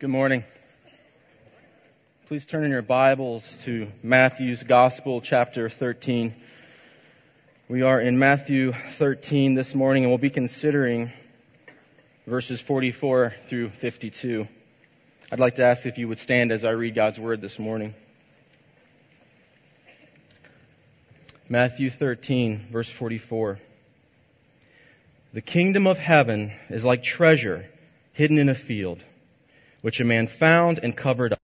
Good morning. Please turn in your Bibles to Matthew's Gospel, chapter 13. We are in Matthew 13 this morning, and we'll be considering verses 44 through 52. I'd like to ask if you would stand as I read God's Word this morning. Matthew 13, verse 44. The kingdom of heaven is like treasure hidden in a field, which a man found and covered up.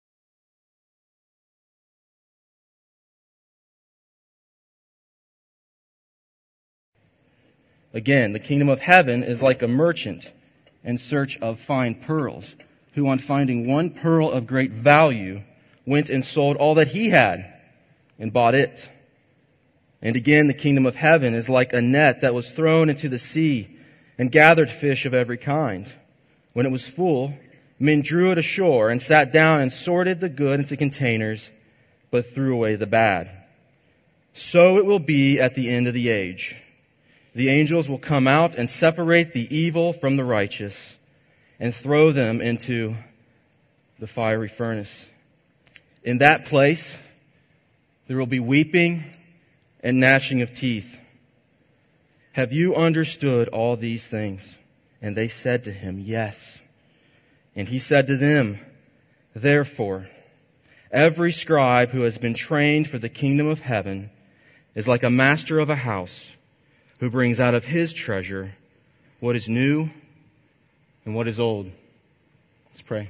Again, the kingdom of heaven is like a merchant in search of fine pearls, who on finding one pearl of great value, went and sold all that he had and bought it. And again, the kingdom of heaven is like a net that was thrown into the sea and gathered fish of every kind. When it was full, men drew it ashore and sat down and sorted the good into containers, but threw away the bad. So it will be at the end of the age. The angels will come out and separate the evil from the righteous and throw them into the fiery furnace. In that place, there will be weeping and gnashing of teeth. Have you understood all these things? And they said to him, Yes. And he said to them, Therefore, every scribe who has been trained for the kingdom of heaven is like a master of a house who brings out of his treasure what is new and what is old. Let's pray.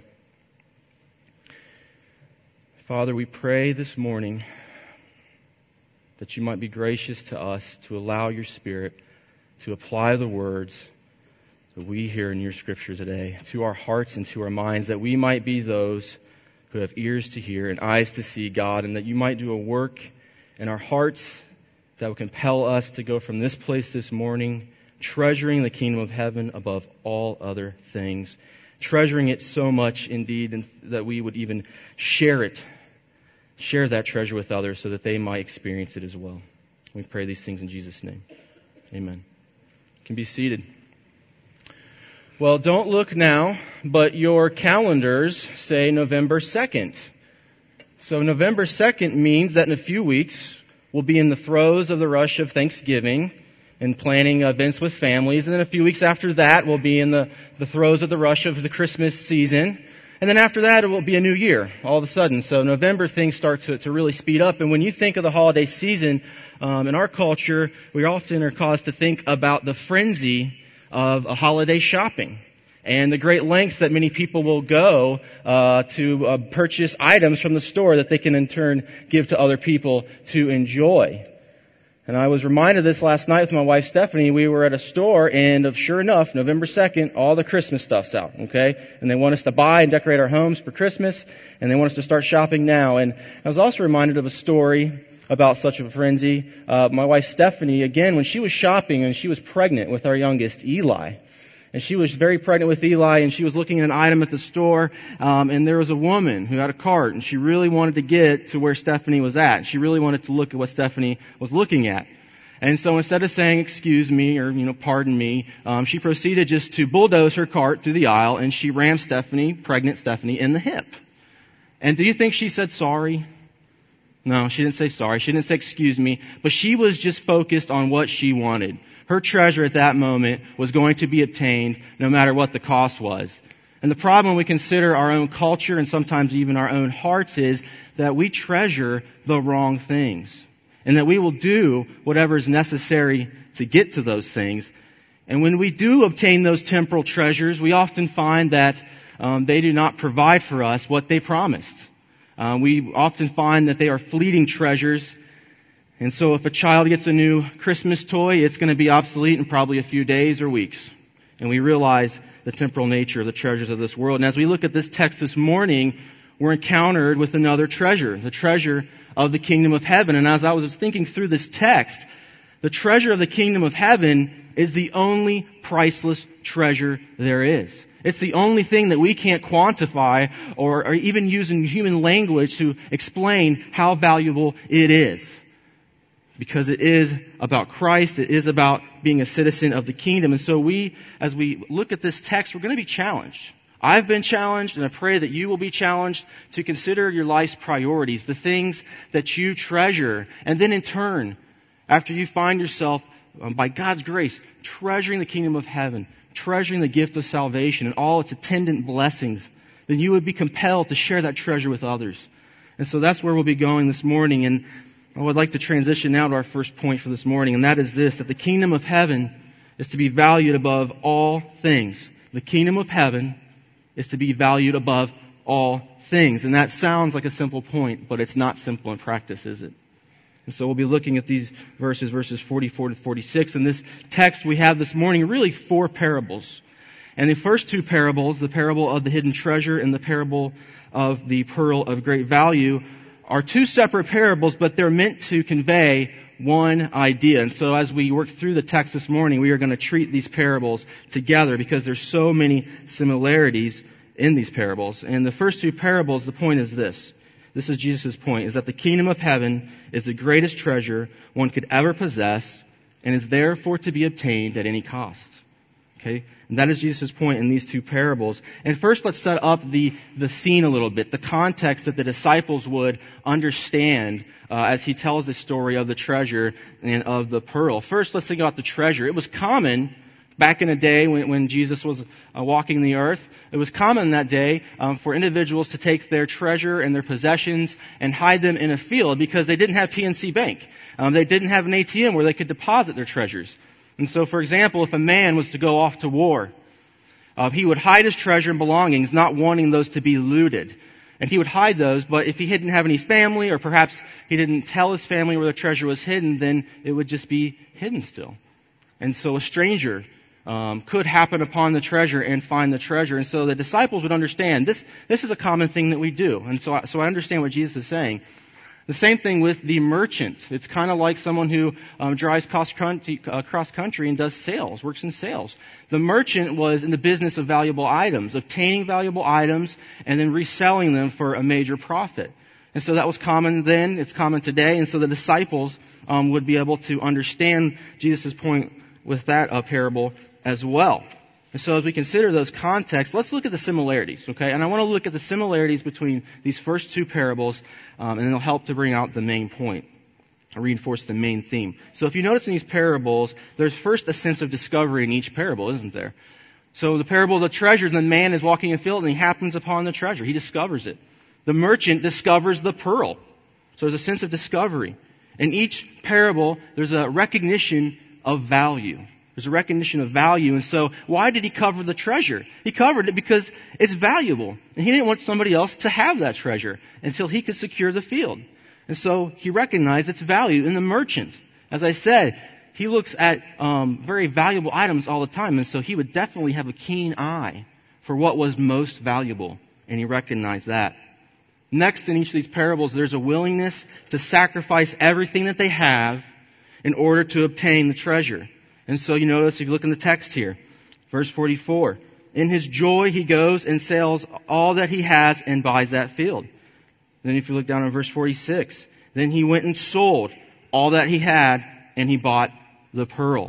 Father, we pray this morning that you might be gracious to us to allow your Spirit to apply the words that we hear in your scripture today to our hearts and to our minds, that we might be those who have ears to hear and eyes to see, God, and that you might do a work in our hearts that will compel us to go from this place this morning, treasuring the kingdom of heaven above all other things, treasuring it so much indeed that we would even share that treasure with others so that they might experience it as well. We pray these things in Jesus' name. Amen. You can be seated. Well, don't look now, but your calendars say November 2nd. So November 2nd means that in a few weeks, we'll be in the throes of the rush of Thanksgiving and planning events with families. And then a few weeks after that, we'll be in the throes of the rush of the Christmas season. And then after that, it will be a new year all of a sudden. So November, things start to really speed up. And when you think of the holiday season, in our culture, we often are caused to think about the frenzy of a holiday shopping and the great lengths that many people will go to purchase items from the store that they can in turn give to other people to enjoy. And I was reminded of this last night with my wife Stephanie. We were at a store, and sure enough, November 2nd, all the Christmas stuff's out, okay? And they want us to buy and decorate our homes for Christmas, and they want us to start shopping now. And I was also reminded of a story about such a frenzy. My wife Stephanie, again, when she was shopping and she was pregnant with our youngest, Eli. And she was very pregnant with Eli, and she was looking at an item at the store, and there was a woman who had a cart, and she really wanted to get to where Stephanie was at. She really wanted to look at what Stephanie was looking at. And so instead of saying, excuse me, or, pardon me, she proceeded just to bulldoze her cart through the aisle, and she rammed pregnant Stephanie, in the hip. And do you think she said sorry? No, she didn't say sorry. She didn't say excuse me. But she was just focused on what she wanted. Her treasure at that moment was going to be obtained no matter what the cost was. And the problem when we consider our own culture and sometimes even our own hearts is that we treasure the wrong things. And that we will do whatever is necessary to get to those things. And when we do obtain those temporal treasures, we often find that they do not provide for us what they promised. We often find that they are fleeting treasures. And so if a child gets a new Christmas toy, it's going to be obsolete in probably a few days or weeks. And we realize the temporal nature of the treasures of this world. And as we look at this text this morning, we're encountered with another treasure, the treasure of the kingdom of heaven. And as I was thinking through this text, the treasure of the kingdom of heaven is the only priceless treasure there is. It's the only thing that we can't quantify or even use in human language to explain how valuable it is. Because it is about Christ. It is about being a citizen of the kingdom. And so as we look at this text, we're going to be challenged. I've been challenged, and I pray that you will be challenged to consider your life's priorities, the things that you treasure. And then in turn, after you find yourself, by God's grace, treasuring the kingdom of heaven, treasuring the gift of salvation and all its attendant blessings, then you would be compelled to share that treasure with others. And so that's where we'll be going this morning. And I would like to transition now to our first point for this morning, and that is this, that the kingdom of heaven is to be valued above all things. The kingdom of heaven is to be valued above all things. And that sounds like a simple point, but it's not simple in practice, is it? And so we'll be looking at these verses 44 to 46. In this text we have this morning really 4 parables. And the first 2 parables, the parable of the hidden treasure and the parable of the pearl of great value, are 2 separate parables, but they're meant to convey one idea. And so as we work through the text this morning, we are going to treat these parables together because there's so many similarities in these parables. And the first 2 parables, the point is this. This is Jesus' point, is that the kingdom of heaven is the greatest treasure one could ever possess and is therefore to be obtained at any cost. Okay? And that is Jesus' point in these 2 parables. And first let's set up the scene a little bit, the context that the disciples would understand as he tells the story of the treasure and of the pearl. First, let's think about the treasure. It was common back in a day when Jesus was walking the earth, it was common that day for individuals to take their treasure and their possessions and hide them in a field because they didn't have PNC Bank. They didn't have an ATM where they could deposit their treasures. And so, for example, if a man was to go off to war, he would hide his treasure and belongings, not wanting those to be looted. And he would hide those, but if he didn't have any family, or perhaps he didn't tell his family where the treasure was hidden, then it would just be hidden still. And so a stranger could happen upon the treasure and find the treasure. And so the disciples would understand this is a common thing that we do. And so I understand what Jesus is saying. The same thing with the merchant. It's kind of like someone who drives cross country and does sales, works in sales. The merchant was in the business of valuable items, obtaining valuable items and then reselling them for a major profit. And so that was common then, it's common today, and so the disciples would be able to understand Jesus' point with that parable as well. And so as we consider those contexts, let's look at the similarities, okay? And I want to look at the similarities between these first 2 parables, and it'll help to bring out the main point, reinforce the main theme. So if you notice in these parables, there's first a sense of discovery in each parable, isn't there? So the parable of the treasure, the man is walking in a field and he happens upon the treasure. He discovers it. The merchant discovers the pearl. So there's a sense of discovery. In each parable, there's a recognition of value. There's a recognition of value. And so why did he cover the treasure? He covered it because it's valuable. And he didn't want somebody else to have that treasure until he could secure the field. And so he recognized its value in the merchant. As I said, he looks at very valuable items all the time. And so he would definitely have a keen eye for what was most valuable. And he recognized that. Next, in each of these parables, there's a willingness to sacrifice everything that they have in order to obtain the treasure. And so you notice, if you look in the text here, verse 44, in his joy he goes and sells all that he has and buys that field. Then if you look down in verse 46, then he went and sold all that he had and he bought the pearl.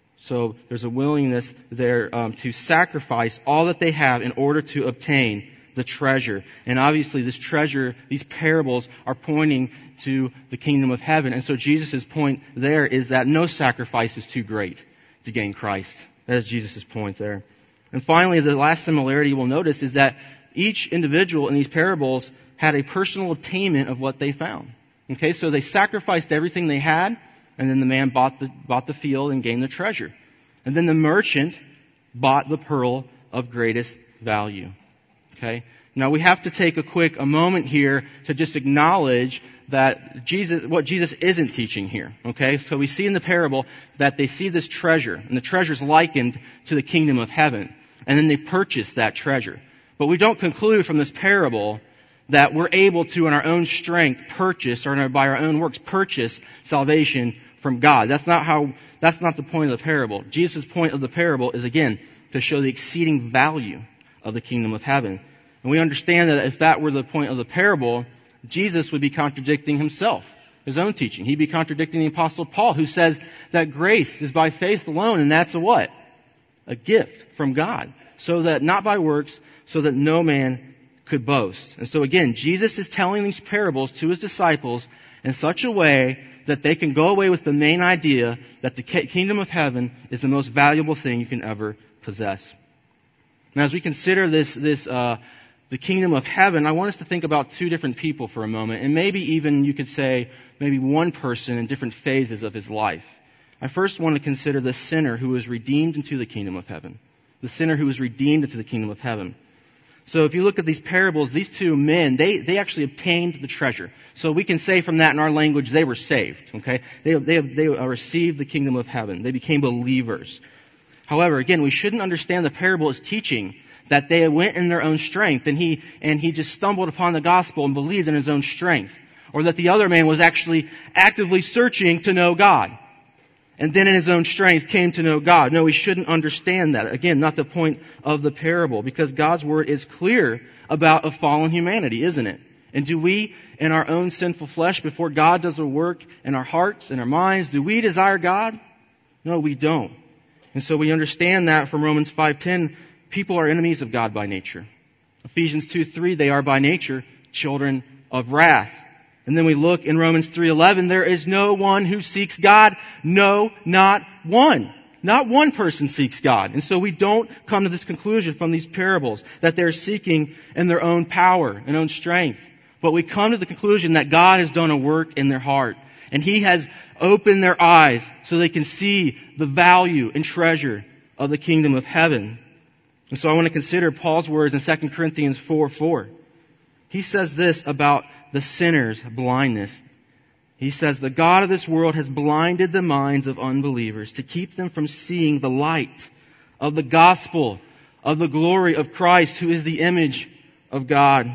So there's a willingness there to sacrifice all that they have in order to obtain the treasure. And obviously this treasure, these parables are pointing to the kingdom of heaven. And so Jesus' point there is that no sacrifice is too great to gain Christ. That is Jesus' point there. And finally, the last similarity we'll notice is that each individual in these parables had a personal attainment of what they found. Okay, so they sacrificed everything they had, and then the man bought the field and gained the treasure. And then the merchant bought the pearl of greatest value. Okay? Now we have to take a moment here to just acknowledge that what Jesus isn't teaching here. Okay? So we see in the parable that they see this treasure, and the treasure is likened to the kingdom of heaven. And then they purchase that treasure. But we don't conclude from this parable that we're able to, in our own strength, purchase, or by our own works, purchase salvation from God. That's not the point of the parable. Jesus' point of the parable is, again, to show the exceeding value of the kingdom of heaven. And we understand that if that were the point of the parable, Jesus would be contradicting himself, his own teaching. He'd be contradicting the Apostle Paul, who says that grace is by faith alone, and that's a what? a gift from God, so that not by works, so that no man could boast. And so again, Jesus is telling these parables to his disciples in such a way that they can go away with the main idea that the kingdom of heaven is the most valuable thing you can ever possess. Now, as we consider the kingdom of heaven, I want us to think about two different people for a moment, and maybe even you could say maybe one person in different phases of his life. I first want to consider the sinner who was redeemed into the kingdom of heaven. The sinner who was redeemed into the kingdom of heaven. So if you look at these parables, these two men, they actually obtained the treasure. So we can say from that in our language, they were saved, okay? They received the kingdom of heaven. They became believers. However, again, we shouldn't understand the parable as teaching that they went in their own strength and he just stumbled upon the gospel and believed in his own strength. Or that the other man was actually actively searching to know God. And then in his own strength came to know God. No, we shouldn't understand that. Again, not the point of the parable, because God's word is clear about a fallen humanity, isn't it? And do we, in our own sinful flesh, before God does a work in our hearts and our minds, do we desire God? No, we don't. And so we understand that from Romans 5:10, people are enemies of God by nature. Ephesians 2:3, they are by nature children of wrath. And then we look in Romans 3:11, there is no one who seeks God. No, not one. Not one person seeks God. And so we don't come to this conclusion from these parables that they're seeking in their own power and own strength. But we come to the conclusion that God has done a work in their heart. And He has opened their eyes so they can see the value and treasure of the kingdom of heaven. And so I want to consider Paul's words in 2 Corinthians 4:4. He says this about the sinner's blindness. He says, the God of this world has blinded the minds of unbelievers to keep them from seeing the light of the gospel of the glory of Christ, who is the image of God.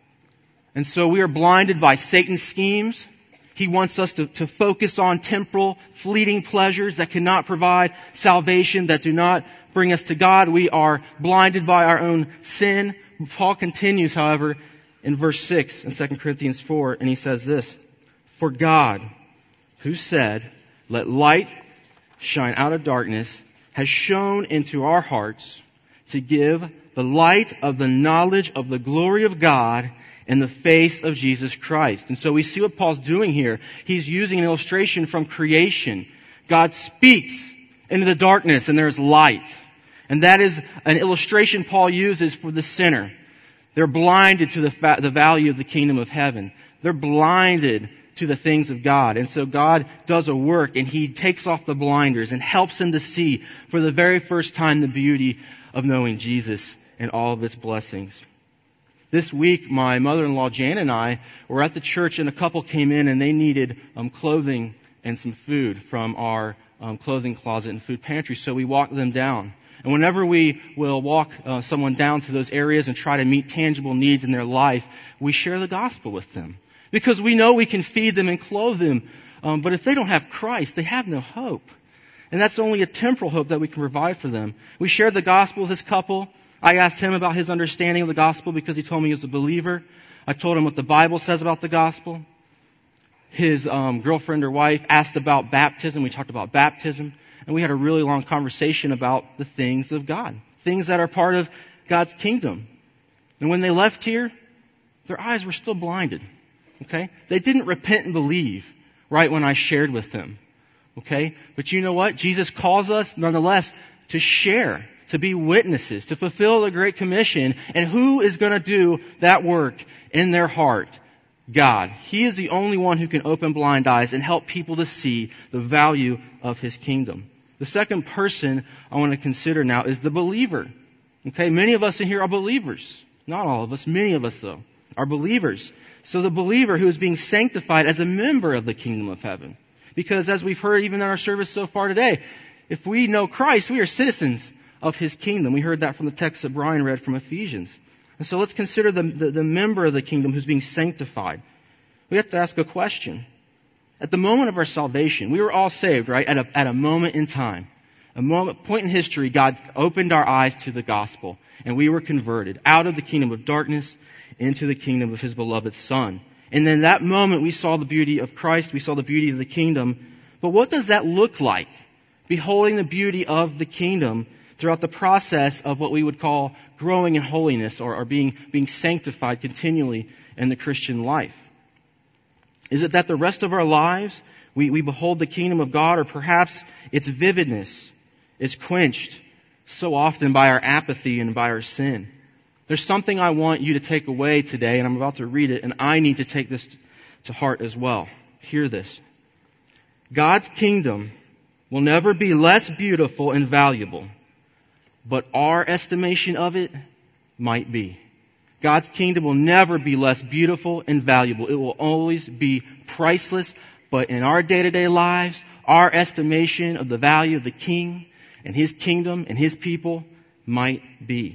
And so we are blinded by Satan's schemes. He wants us to focus on temporal, fleeting pleasures that cannot provide salvation, that do not bring us to God. We are blinded by our own sin. Paul continues, however, in verse 6 in 2 Corinthians 4, and he says this, for God, who said, let light shine out of darkness, has shone into our hearts to give the light of the knowledge of the glory of God in the face of Jesus Christ. And so we see what Paul's doing here. He's using an illustration from creation. God speaks into the darkness and there's light. And that is an illustration Paul uses for the sinner. They're blinded to the value of the kingdom of heaven. They're blinded to the things of God. And so God does a work and He takes off the blinders and helps them to see for the very first time the beauty of knowing Jesus and all of its blessings. This week, my mother-in-law Jan and I were at the church and a couple came in and they needed clothing and some food from our clothing closet and food pantry. So we walked them down. And whenever we will walk someone down to those areas and try to meet tangible needs in their life, we share the gospel with them. Because we know we can feed them and clothe them. But if they don't have Christ, they have no hope. And that's only a temporal hope that we can provide for them. We shared the gospel with this couple. I asked him about his understanding of the gospel because he told me he was a believer. I told him what the Bible says about the gospel. His girlfriend or wife asked about baptism. We talked about baptism. And we had a really long conversation about the things of God. Things that are part of God's kingdom. And when they left here, their eyes were still blinded. Okay? They didn't repent and believe right when I shared with them. Okay? But you know what? Jesus calls us nonetheless to share, to be witnesses, to fulfill the Great Commission. And who is going to do that work in their heart? God. He is the only one who can open blind eyes and help people to see the value of His kingdom. The second person I want to consider now is the believer. Okay, many of us in here are believers. Not all of us, many of us though, are believers. So the believer who is being sanctified as a member of the kingdom of heaven. Because as we've heard even in our service so far today, if we know Christ, we are citizens of His kingdom. We heard that from the text that Brian read from Ephesians. And so let's consider the member of the kingdom who's being sanctified. We have to ask a question. At the moment of our salvation, we were all saved, right? At a moment in time. Point in history, God opened our eyes to the gospel. And we were converted out of the kingdom of darkness into the kingdom of His beloved Son. And then that moment we saw the beauty of Christ. We saw the beauty of the kingdom. But what does that look like? Beholding the beauty of the kingdom throughout the process of what we would call growing in holiness or being sanctified continually in the Christian life? Is it that the rest of our lives we behold the kingdom of God, or perhaps its vividness is quenched so often by our apathy and by our sin? There's something I want you to take away today, and I'm about to read it, and I need to take this to heart as well. Hear this. God's kingdom will never be less beautiful and valuable, but our estimation of it might be. God's kingdom will never be less beautiful and valuable. It will always be priceless, but in our day-to-day lives, our estimation of the value of the King and His kingdom and His people might be.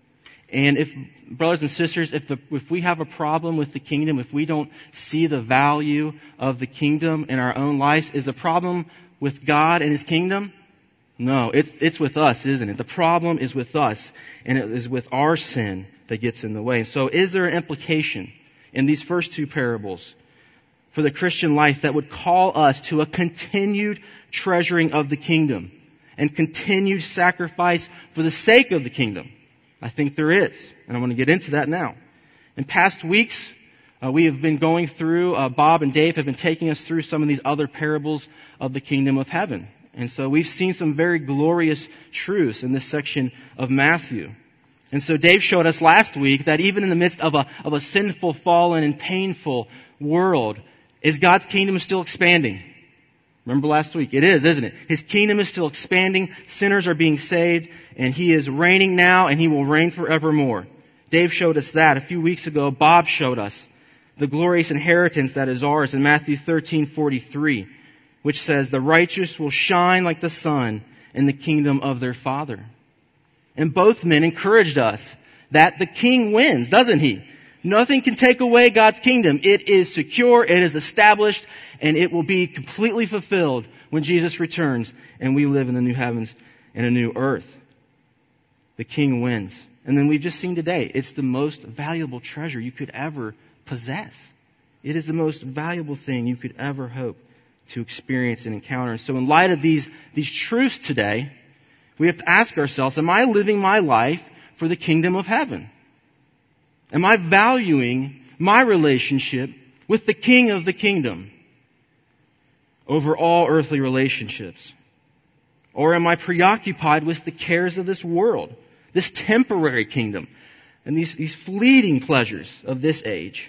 And if, brothers and sisters, if we have a problem with the kingdom, if we don't see the value of the kingdom in our own lives, is the problem with God and His kingdom? No, it's with us, isn't it? The problem is with us, and it is with our sin that gets in the way. And so is there an implication in these first two parables for the Christian life that would call us to a continued treasuring of the kingdom and continued sacrifice for the sake of the kingdom? I think there is, and I'm going to get into that now. In past weeks, we have been going through, Bob and Dave have been taking us through some of these other parables of the kingdom of heaven. And so we've seen some very glorious truths in this section of Matthew. And so Dave showed us last week that even in the midst of a sinful, fallen, and painful world, is God's kingdom still expanding? Remember last week? It is, isn't it? His kingdom is still expanding. Sinners are being saved, and He is reigning now, and He will reign forevermore. Dave showed us that. A few weeks ago, Bob showed us the glorious inheritance that is ours in Matthew 13:43, which says, "The righteous will shine like the sun in the kingdom of their Father." And both men encouraged us that the King wins, doesn't He? Nothing can take away God's kingdom. It is secure, it is established, and it will be completely fulfilled when Jesus returns and we live in the new heavens and a new earth. The King wins. And then we've just seen today, it's the most valuable treasure you could ever possess. It is the most valuable thing you could ever hope to experience and encounter. And so in light of these truths today, we have to ask ourselves, am I living my life for the kingdom of heaven? Am I valuing my relationship with the King of the kingdom over all earthly relationships? Or am I preoccupied with the cares of this world, this temporary kingdom, and these fleeting pleasures of this age?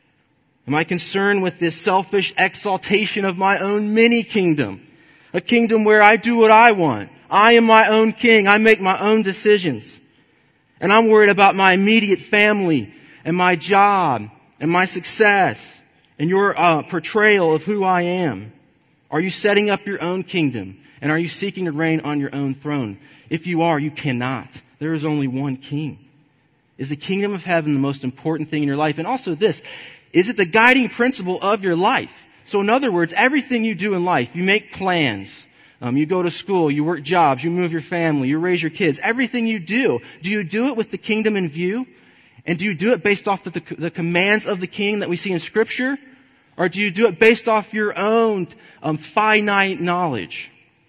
Am I concerned with this selfish exaltation of my own mini kingdom? A kingdom where I do what I want. I am my own king. I make my own decisions. And I'm worried about my immediate family and my job and my success and your portrayal of who I am. Are you setting up your own kingdom? And are you seeking to reign on your own throne? If you are, you cannot. There is only one king. Is the kingdom of heaven the most important thing in your life? And also this, is it the guiding principle of your life? So in other words, everything you do in life, you make plans. You go to school, you work jobs, you move your family, you raise your kids. Everything you do you do it with the kingdom in view? And do you do it based off the commands of the King that we see in Scripture? Or do you do it based off your own finite knowledge?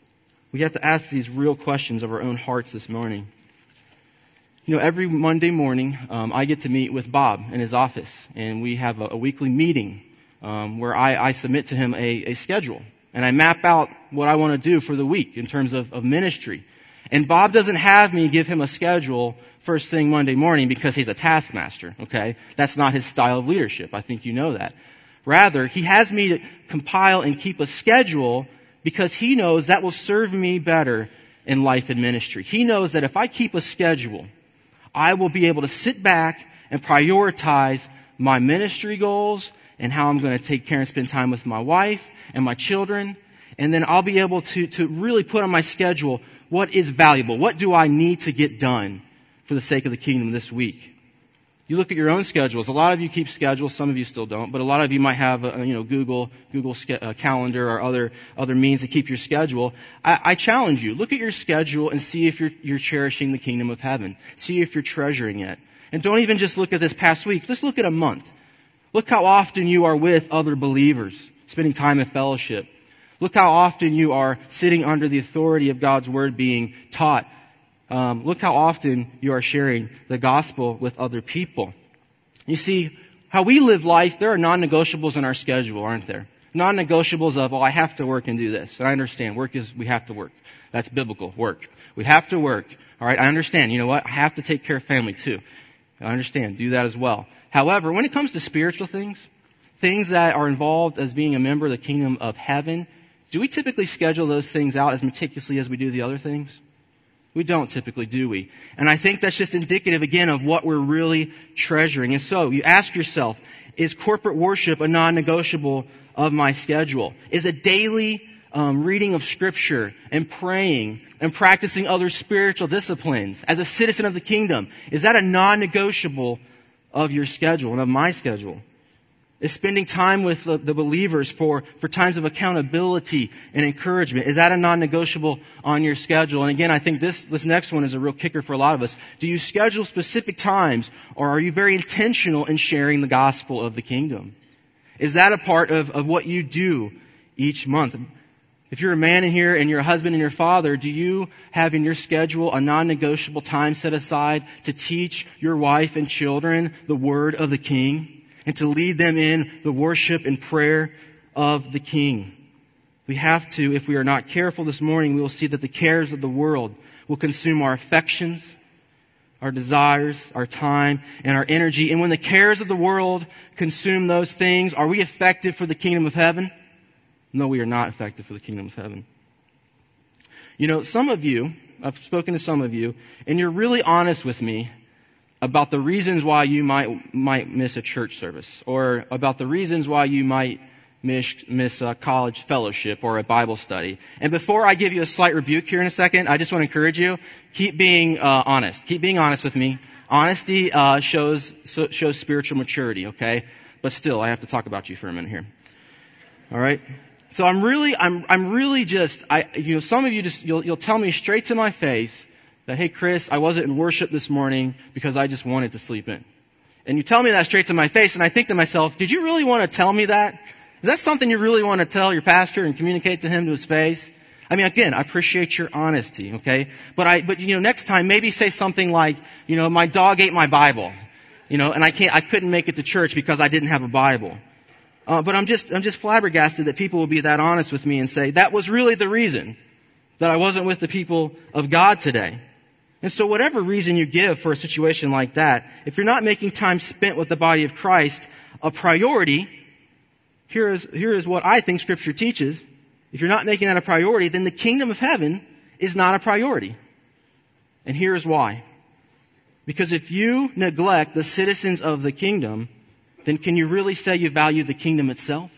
We have to ask these real questions of our own hearts this morning. You know, every Monday morning, I get to meet with Bob in his office, and we have a weekly meeting where I submit to him a schedule. And I map out what I want to do for the week in terms of ministry. And Bob doesn't have me give him a schedule first thing Monday morning because he's a taskmaster, okay? That's not his style of leadership. I think you know that. Rather, he has me to compile and keep a schedule because he knows that will serve me better in life and ministry. He knows that if I keep a schedule, I will be able to sit back and prioritize my ministry goals and how I'm going to take care and spend time with my wife and my children. And then I'll be able to really put on my schedule what is valuable. What do I need to get done for the sake of the kingdom this week? You look at your own schedules. A lot of you keep schedules. Some of you still don't. But a lot of you might have Google Calendar or other means to keep your schedule. I challenge you. Look at your schedule and see if you're cherishing the kingdom of heaven. See if you're treasuring it. And don't even just look at this past week. Just look at a month. Look how often you are with other believers, spending time in fellowship. Look how often you are sitting under the authority of God's Word being taught Look how often you are sharing the gospel with other people. You see, how we live life, there are non-negotiables in our schedule, aren't there? Non-negotiables of, I have to work and do this. And I understand. We have to work. That's biblical. Work. We have to work. All right. I understand. You know what? I have to take care of family too. I understand. Do that as well. However, when it comes to spiritual things that are involved as being a member of the kingdom of heaven, do we typically schedule those things out as meticulously as we do the other things? We don't typically, do we? And I think that's just indicative, again, of what we're really treasuring. And so, you ask yourself, is corporate worship a non-negotiable of my schedule? Is a daily reading of Scripture and praying and practicing other spiritual disciplines as a citizen of the kingdom, is that a non-negotiable of your schedule and of my schedule? Is spending time with the believers for times of accountability and encouragement, is that a non-negotiable on your schedule? And again, I think this next one is a real kicker for a lot of us. Do you schedule specific times, or are you very intentional in sharing the gospel of the kingdom? Is that a part of what you do each month? If you're a man in here and you're a husband and your father, do you have in your schedule a non-negotiable time set aside to teach your wife and children the word of the King? And to lead them in the worship and prayer of the King. We have to, if we are not careful this morning, we will see that the cares of the world will consume our affections, our desires, our time, and our energy. And when the cares of the world consume those things, are we effective for the kingdom of heaven? No, we are not effective for the kingdom of heaven. You know, some of you, I've spoken to some of you, and you're really honest with me about the reasons why you might miss a church service, or about the reasons why you might miss a college fellowship or a Bible study. And before I give you a slight rebuke here in a second, I just want to encourage you, keep being honest. Keep being honest with me. Honesty shows spiritual maturity, okay? But still, I have to talk about you for a minute here. All right? So I'm really just, some of you just, you'll tell me straight to my face that, hey, Chris, I wasn't in worship this morning because I just wanted to sleep in. And you tell me that straight to my face, and I think to myself, did you really want to tell me that? Is that something you really want to tell your pastor and communicate to him to his face? I mean, again, I appreciate your honesty, okay? But next time, maybe say something like, my dog ate my Bible, and I couldn't make it to church because I didn't have a Bible. But I'm just flabbergasted that people will be that honest with me and say, that was really the reason that I wasn't with the people of God today. And so whatever reason you give for a situation like that, if you're not making time spent with the body of Christ a priority, here is what I think Scripture teaches. If you're not making that a priority, then the kingdom of heaven is not a priority. And here's why. Because if you neglect the citizens of the kingdom, then can you really say you value the kingdom itself?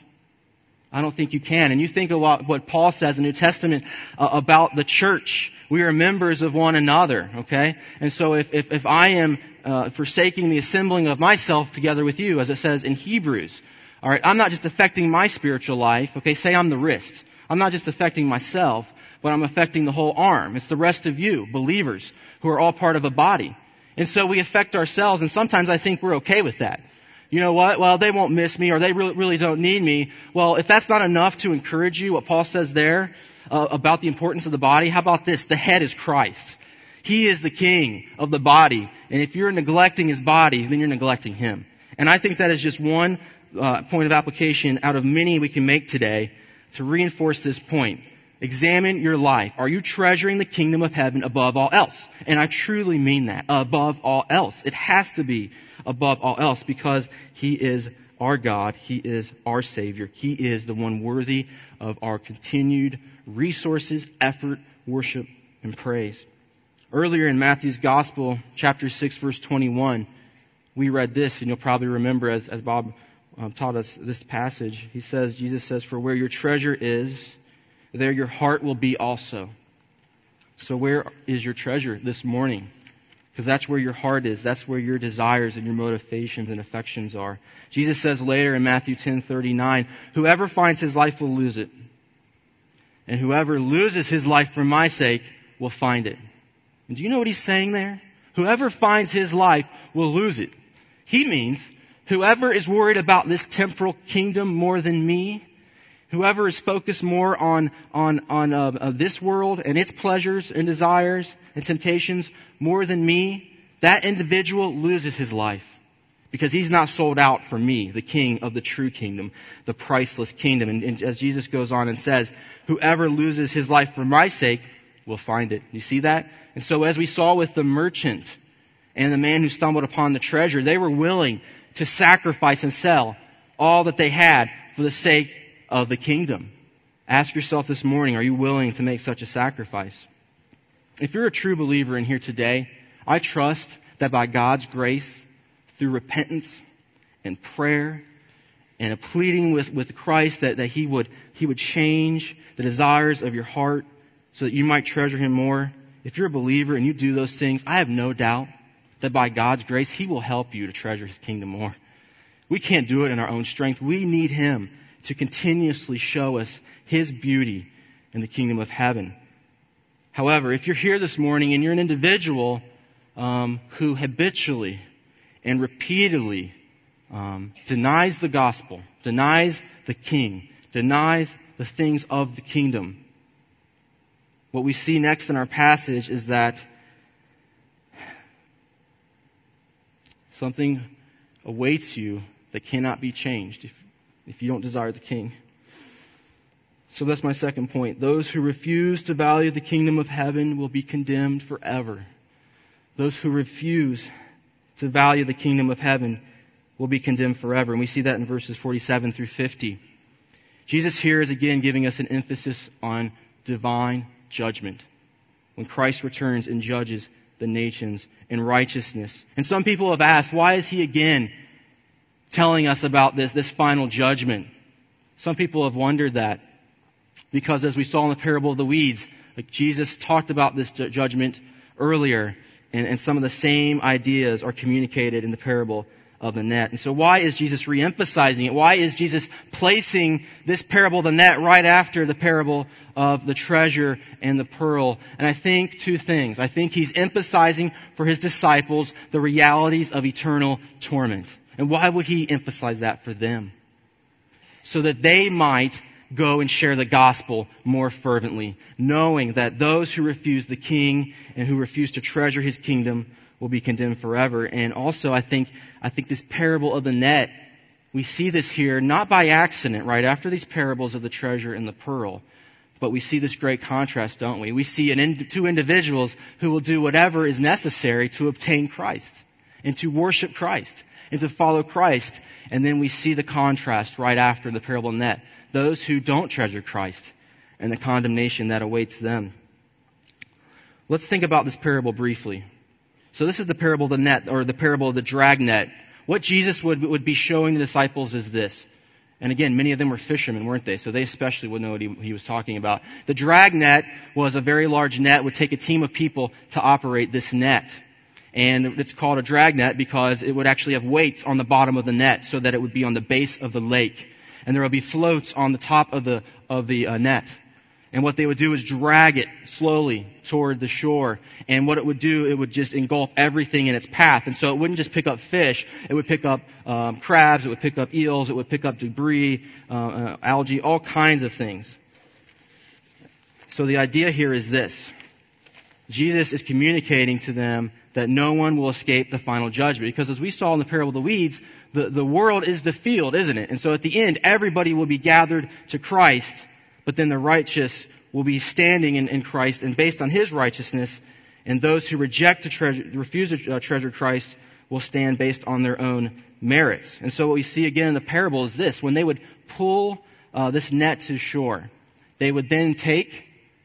I don't think you can. And you think about what Paul says in the New Testament about the church. We are members of one another, okay? And so if I am forsaking the assembling of myself together with you, as it says in Hebrews, all right, I'm not just affecting my spiritual life, okay? Say I'm the wrist. I'm not just affecting myself, but I'm affecting the whole arm. It's the rest of you, believers, who are all part of a body. And so we affect ourselves, and sometimes I think we're okay with that. You know what? Well, they won't miss me, or they really don't need me. Well, if that's not enough to encourage you, what Paul says there about the importance of the body, how about this? The head is Christ. He is the king of the body. And if you're neglecting his body, then you're neglecting him. And I think that is just one point of application out of many we can make today to reinforce this point. Examine your life. Are you treasuring the kingdom of heaven above all else? And I truly mean that. Above all else. It has to be above all else because he is our God. He is our Savior. He is the one worthy of our continued resources, effort, worship, and praise. Earlier in Matthew's Gospel, chapter 6, verse 21, we read this, and you'll probably remember as Bob taught us this passage. Jesus says, "For where your treasure is, there your heart will be also." So where is your treasure this morning? Because that's where your heart is. That's where your desires and your motivations and affections are. Jesus says later in Matthew 10:39, "Whoever finds his life will lose it. And whoever loses his life for my sake will find it." And do you know what he's saying there? Whoever finds his life will lose it. He means whoever is worried about this temporal kingdom more than me, Whoever is focused more on this world and its pleasures and desires and temptations more than me, that individual loses his life. Because he's not sold out for me, the King of the true kingdom, the priceless kingdom. And as Jesus goes on and says, whoever loses his life for my sake will find it. You see that? And so as we saw with the merchant and the man who stumbled upon the treasure, they were willing to sacrifice and sell all that they had for the sake of the kingdom. Ask yourself this morning, are you willing to make such a sacrifice? If you're a true believer in here today, I trust that by God's grace, through repentance and prayer and a pleading with Christ that He would change the desires of your heart so that you might treasure Him more. If you're a believer and you do those things, I have no doubt that by God's grace, He will help you to treasure His kingdom more. We can't do it in our own strength. We need Him to continuously show us His beauty in the kingdom of heaven. However, if you're here this morning and you're an individual who habitually and repeatedly denies the gospel, denies the King, denies the things of the kingdom, what we see next in our passage is that something awaits you that cannot be changed if you don't desire the King. So that's my second point. Those who refuse to value the kingdom of heaven will be condemned forever. Those who refuse to value the kingdom of heaven will be condemned forever. And we see that in verses 47 through 50. Jesus here is again giving us an emphasis on divine judgment. When Christ returns and judges the nations in righteousness. And some people have asked, why is He again telling us about this final judgment? Some people have wondered that. Because as we saw in the parable of the weeds, like Jesus talked about this judgment earlier, and some of the same ideas are communicated in the parable of the net. And so why is Jesus re-emphasizing it? Why is Jesus placing this parable of the net right after the parable of the treasure and the pearl? And I think two things. I think He's emphasizing for His disciples the realities of eternal torment. And why would He emphasize that for them? So that they might go and share the gospel more fervently, knowing that those who refuse the King and who refuse to treasure His kingdom will be condemned forever. And also, I think this parable of the net, we see this here not by accident, right after these parables of the treasure and the pearl, but we see this great contrast, don't we? We see two individuals who will do whatever is necessary to obtain Christ and to worship Christ and to follow Christ. And then we see the contrast right after the parable of the net. Those who don't treasure Christ and the condemnation that awaits them. Let's think about this parable briefly. So this is the parable of the net, or the parable of the dragnet. What Jesus would be showing the disciples is this. And again, many of them were fishermen, weren't they? So they especially would know what he was talking about. The dragnet was a very large net. It would take a team of people to operate this net. And it's called a dragnet because it would actually have weights on the bottom of the net so that it would be on the base of the lake. And there would be floats on the top of the net. And what they would do is drag it slowly toward the shore. And what it would do, it would just engulf everything in its path. And so it wouldn't just pick up fish. It would pick up crabs. It would pick up eels. It would pick up debris, algae, all kinds of things. So the idea here is this. Jesus is communicating to them that no one will escape the final judgment. Because as we saw in the parable of the weeds, the world is the field, isn't it? And so at the end, everybody will be gathered to Christ. But then the righteous will be standing in Christ, and based on His righteousness, and those who refuse to treasure Christ will stand based on their own merits. And so what we see again in the parable is this. When they would pull this net to shore, they would then take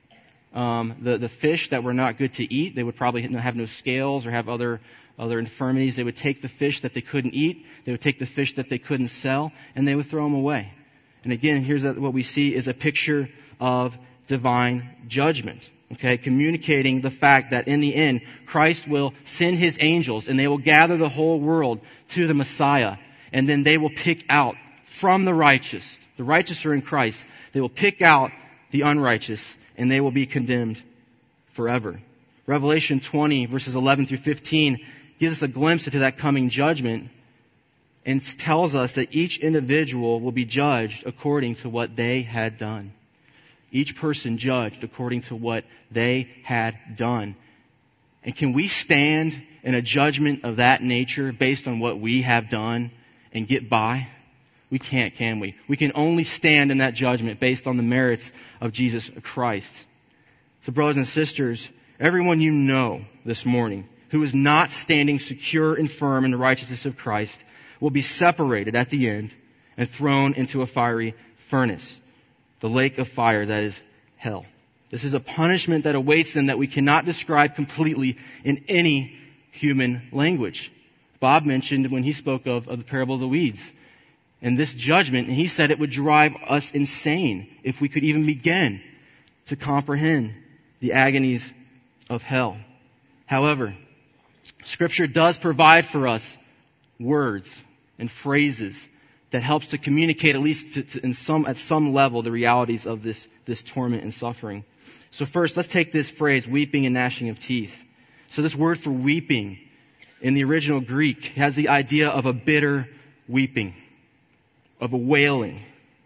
the fish that were not good to eat. They would probably have no scales or have other infirmities. They would take the fish that they couldn't eat. They would take the fish that they couldn't sell, and they would throw them away. And again, here's what we see is a picture of divine judgment. Okay, communicating the fact that in the end, Christ will send His angels and they will gather the whole world to the Messiah. And then they will pick out from the righteous are in Christ, they will pick out the unrighteous and they will be condemned forever. Revelation 20 verses 11 through 15 gives us a glimpse into that coming judgment. and tells us that each individual will be judged according to what they had done. Each person judged according to what they had done. And can we stand in a judgment of that nature based on what we have done and get by? We can't, can we? We can only stand in that judgment based on the merits of Jesus Christ. So brothers and sisters, everyone you know this morning who is not standing secure and firm in the righteousness of Christ will be separated at the end and thrown into a fiery furnace, the lake of fire that is hell. This is a punishment that awaits them that we cannot describe completely in any human language. Bob mentioned when he spoke of the parable of the weeds. And this judgment, and he said it would drive us insane if we could even begin to comprehend the agonies of hell. However, Scripture does provide for us words and phrases that helps to communicate at least at some level the realities of this torment and suffering. So first, let's take this phrase, weeping and gnashing of teeth. So this word for weeping in the original Greek has the idea of a bitter weeping, of a wailing.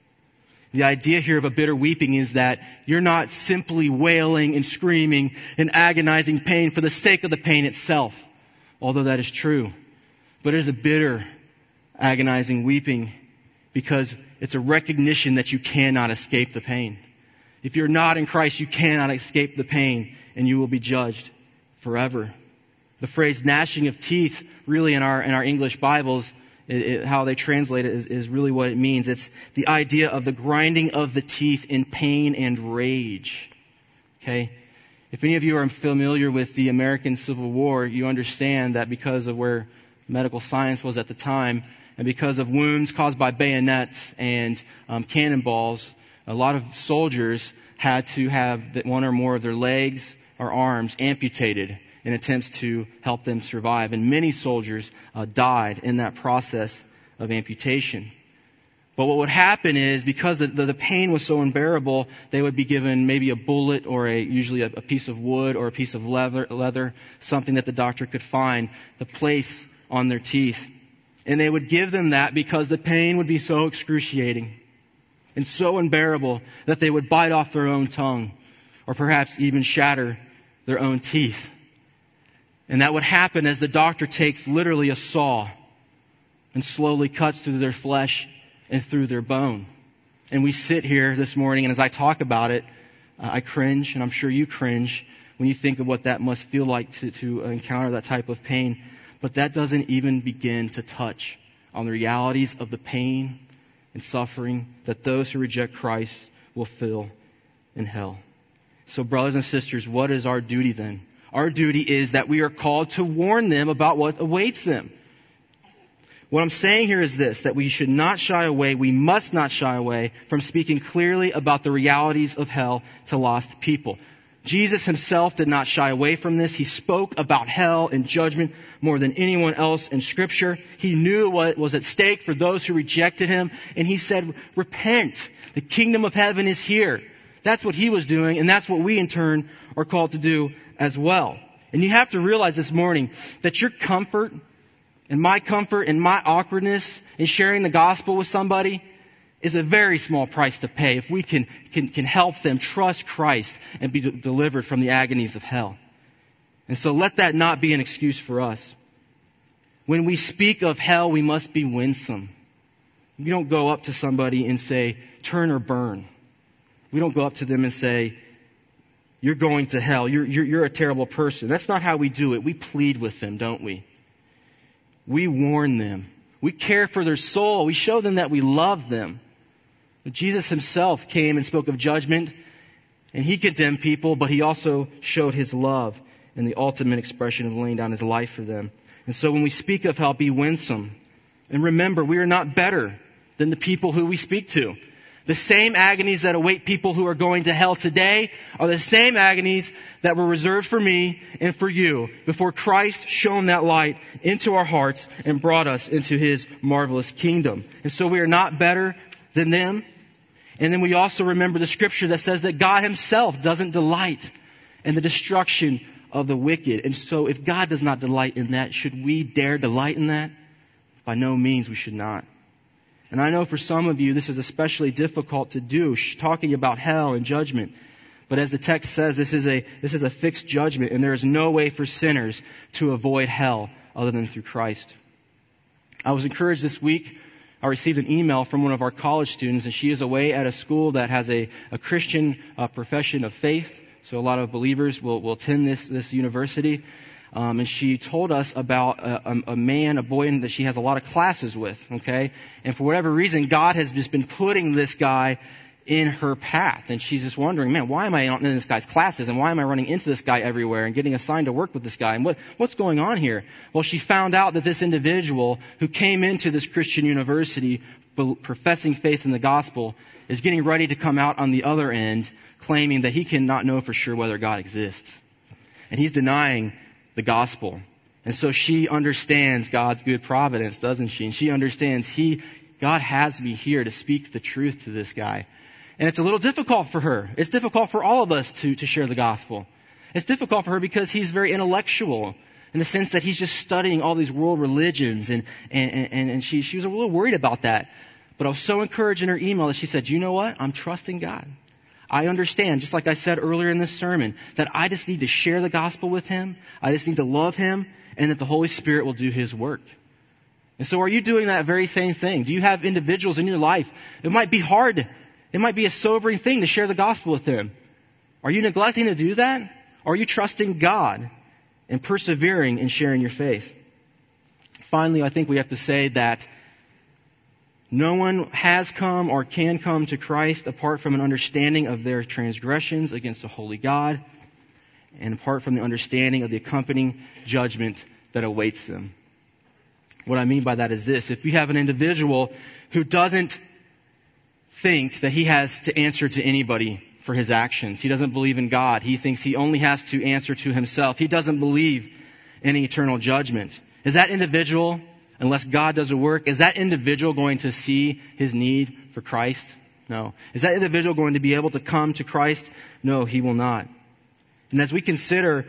The idea here of a bitter weeping is that you're not simply wailing and screaming in agonizing pain for the sake of the pain itself, although that is true. But it is a bitter, agonizing weeping because it's a recognition that you cannot escape the pain. If you're not in Christ, you cannot escape the pain and you will be judged forever. The phrase gnashing of teeth, really in our English Bibles, how they translate it is really what it means. It's the idea of the grinding of the teeth in pain and rage. Okay? If any of you are familiar with the American Civil War, you understand that because of where medical science was at the time, and because of wounds caused by bayonets and cannonballs, a lot of soldiers had to have one or more of their legs or arms amputated in attempts to help them survive. And many soldiers died in that process of amputation. But what would happen is, because the pain was so unbearable, they would be given maybe a bullet or usually a piece of wood or a piece of leather, something that the doctor could find to place on their teeth. And they would give them that because the pain would be so excruciating and so unbearable that they would bite off their own tongue or perhaps even shatter their own teeth. And that would happen as the doctor takes literally a saw and slowly cuts through their flesh and through their bone. And we sit here this morning, and as I talk about it, I cringe, and I'm sure you cringe when you think of what that must feel like to encounter that type of pain. But that doesn't even begin to touch on the realities of the pain and suffering that those who reject Christ will feel in hell. So brothers and sisters, what is our duty then? Our duty is that we are called to warn them about what awaits them. What I'm saying here is this, that we should not shy away, we must not shy away from speaking clearly about the realities of hell to lost people. Jesus himself did not shy away from this. He spoke about hell and judgment more than anyone else in Scripture. He knew what was at stake for those who rejected him, and he said, repent. The kingdom of heaven is here. That's what he was doing, and that's what we in turn are called to do as well. And you have to realize this morning that your comfort and my awkwardness in sharing the gospel with somebody is a very small price to pay if we can help them trust Christ and be delivered from the agonies of hell. And so let that not be an excuse for us. When we speak of hell, we must be winsome. We don't go up to somebody and say, turn or burn. We don't go up to them and say, you're going to hell. You're a terrible person. That's not how we do it. We plead with them, don't we? We warn them. We care for their soul. We show them that we love them. But Jesus himself came and spoke of judgment, and he condemned people, but he also showed his love in the ultimate expression of laying down his life for them. And so when we speak of hell, be winsome. And remember, we are not better than the people who we speak to. The same agonies that await people who are going to hell today are the same agonies that were reserved for me and for you before Christ shone that light into our hearts and brought us into his marvelous kingdom. And so we are not better than them. And then we also remember the scripture that says that God himself doesn't delight in the destruction of the wicked. And so if God does not delight in that, should we dare delight in that? Of By no means we should not. And I know for some of you this is especially difficult to do, talking about hell and judgment. But as the text says, this is a fixed judgment, and there is no way for sinners to avoid hell other than through Christ. I was encouraged this week. I received an email from one of our college students, and she is away at a school that has a Christian profession of faith. So a lot of believers will attend this university. And she told us about a boy that she has a lot of classes with, okay? And for whatever reason, God has just been putting this guy in her path. And she's just wondering, man, why am I not in this guy's classes? And why am I running into this guy everywhere and getting assigned to work with this guy? And what's going on here? Well, she found out that this individual who came into this Christian university professing faith in the gospel is getting ready to come out on the other end claiming that he cannot know for sure whether God exists. And he's denying the gospel. And so she understands God's good providence, doesn't she? And she understands God has me here to speak the truth to this guy. And it's a little difficult for her. It's difficult for all of us to share the gospel. It's difficult for her because he's very intellectual in the sense that he's just studying all these world religions and she was a little worried about that. But I was so encouraged in her email that she said, you know what? I'm trusting God. I understand, just like I said earlier in this sermon, that I just need to share the gospel with him. I just need to love him, and that the Holy Spirit will do his work. And so are you doing that very same thing? Do you have individuals in your life? It might be hard. It might be a sobering thing to share the gospel with them. Are you neglecting to do that? Or are you trusting God and persevering in sharing your faith? Finally, I think we have to say that no one has come or can come to Christ apart from an understanding of their transgressions against a holy God and apart from the understanding of the accompanying judgment that awaits them. What I mean by that is this. If you have an individual who doesn't think that he has to answer to anybody for his actions, he doesn't believe in God, he thinks he only has to answer to himself, he doesn't believe in eternal judgment, is that individual, unless God does a work, is that individual going to see his need for Christ? No. Is that individual going to be able to come to Christ? No, he will not. And as we consider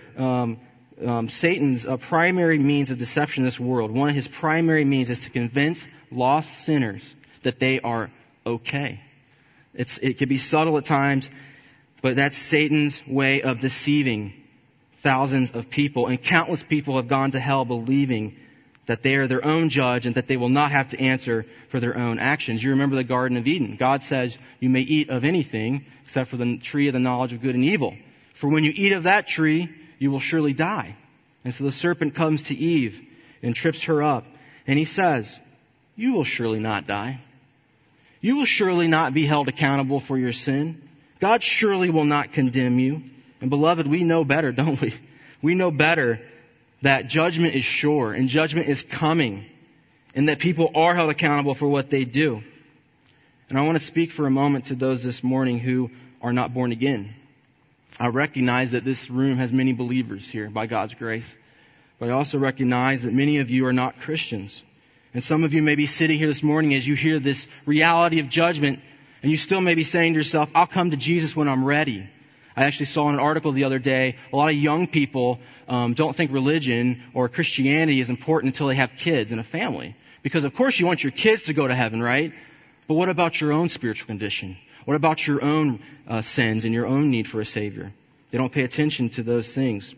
Satan's primary means of deception in this world, one of his primary means is to convince lost sinners that they are okay. It can be subtle at times, but that's Satan's way of deceiving thousands of people. And countless people have gone to hell believing that they are their own judge and that they will not have to answer for their own actions. You remember the Garden of Eden. God says you may eat of anything except for the tree of the knowledge of good and evil. For when you eat of that tree, you will surely die. And so the serpent comes to Eve and trips her up. And he says, you will surely not die. You will surely not be held accountable for your sin. God surely will not condemn you. And beloved, we know better, don't we? We know better that judgment is sure and judgment is coming and that people are held accountable for what they do. And I want to speak for a moment to those this morning who are not born again. I recognize that this room has many believers here by God's grace, but I also recognize that many of you are not Christians. And some of you may be sitting here this morning as you hear this reality of judgment, and you still may be saying to yourself, I'll come to Jesus when I'm ready. I actually saw in an article the other day, a lot of young people don't think religion or Christianity is important until they have kids and a family. Because of course you want your kids to go to heaven, right? But what about your own spiritual condition? What about your own sins and your own need for a Savior? They don't pay attention to those things.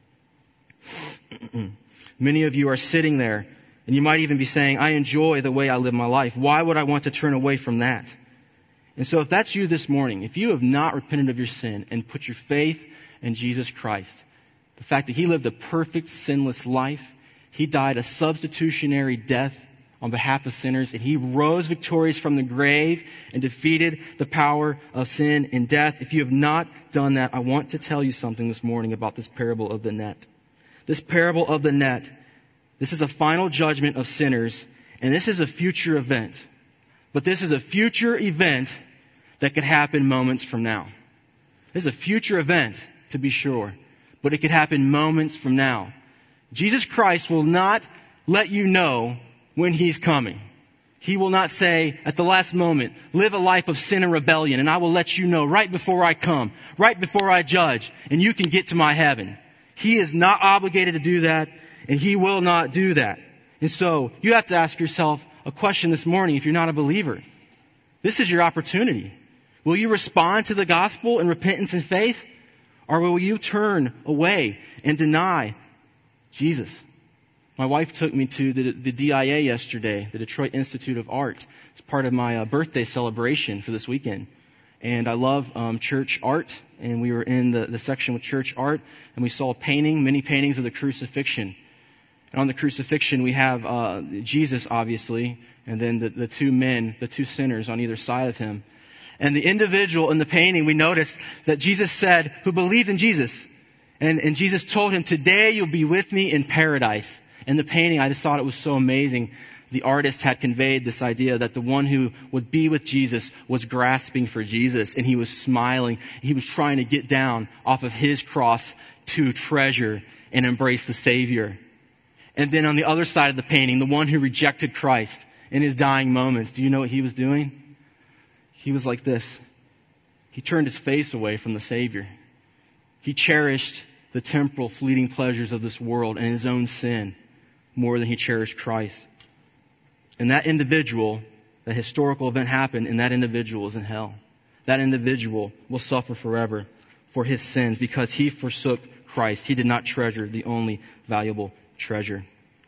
Many of you are sitting there, and you might even be saying, I enjoy the way I live my life. Why would I want to turn away from that? And so if that's you this morning, if you have not repented of your sin and put your faith in Jesus Christ, the fact that He lived a perfect, sinless life, He died a substitutionary death on behalf of sinners, and He rose victorious from the grave and defeated the power of sin and death. If you have not done that, I want to tell you something this morning about this parable of the net. This parable of the net, this is a final judgment of sinners, and this is a future event. But this is a future event that could happen moments from now. This is a future event, to be sure, but it could happen moments from now. Jesus Christ will not let you know when He's coming. He will not say at the last moment, live a life of sin and rebellion, and I will let you know right before I come, right before I judge, and you can get to my heaven. He is not obligated to do that, and He will not do that. And so you have to ask yourself a question this morning if you're not a believer. This is your opportunity. Will you respond to the gospel in repentance and faith? Or will you turn away and deny Jesus? My wife took me to the DIA yesterday, the Detroit Institute of Art. It's part of my birthday celebration for this weekend. And I love church art. And we were in the section with church art. And we saw a painting, many paintings of the crucifixion. And on the crucifixion we have Jesus, obviously. And then the two men, the two sinners on either side of him. And the individual in the painting, we noticed that Jesus said, who believed in Jesus. And Jesus told him, today you'll be with me in paradise. In the painting, I just thought it was so amazing. The artist had conveyed this idea that the one who would be with Jesus was grasping for Jesus, and he was smiling. He was trying to get down off of his cross to treasure and embrace the Savior. And then on the other side of the painting, the one who rejected Christ in his dying moments, do you know what he was doing? He was like this. He turned his face away from the Savior. He cherished the temporal fleeting pleasures of this world and his own sin more than he cherished Christ. And that individual, that historical event happened, and that individual is in hell. That individual will suffer forever for his sins because he forsook Christ. He did not treasure the only valuable treasure.